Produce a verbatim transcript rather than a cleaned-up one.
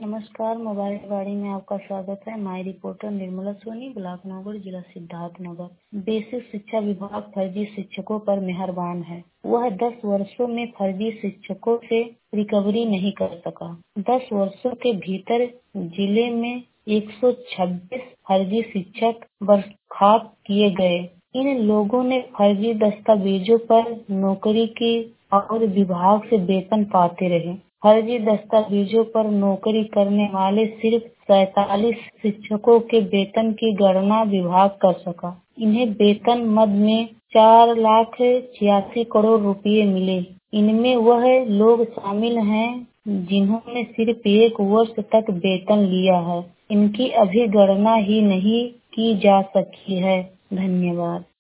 नमस्कार, मोबाइल गाड़ी में आपका स्वागत है। My reporter Nirmala Soni, block Naugarh, जिला सिद्धार्थनगर। बेसिक शिक्षा विभाग फर्जी शिक्षकों पर मेहरबान है। वह दस वर्षों में फर्जी शिक्षकों से रिकवरी नहीं कर सका। दस वर्षों के भीतर जिले में एक सौ छब्बीस फर्जी शिक्षक बर्खास्त किए गए। इन लोगों ने फर्जी दस्तावेजों पर नौकरी की और विभाग से वेतन पाते रहे। फर्जी दस्तावेजों पर नौकरी करने वाले सिर्फ सैतालीस शिक्षकों के वेतन की गणना विभाग कर सका। इन्हें वेतन मद में चार लाख छियासी करोड़ रुपए मिले। इनमें वह लोग शामिल हैं जिन्होंने सिर्फ एक वर्ष तक वेतन लिया है। इनकी अभी गणना ही नहीं की जा सकी है। धन्यवाद।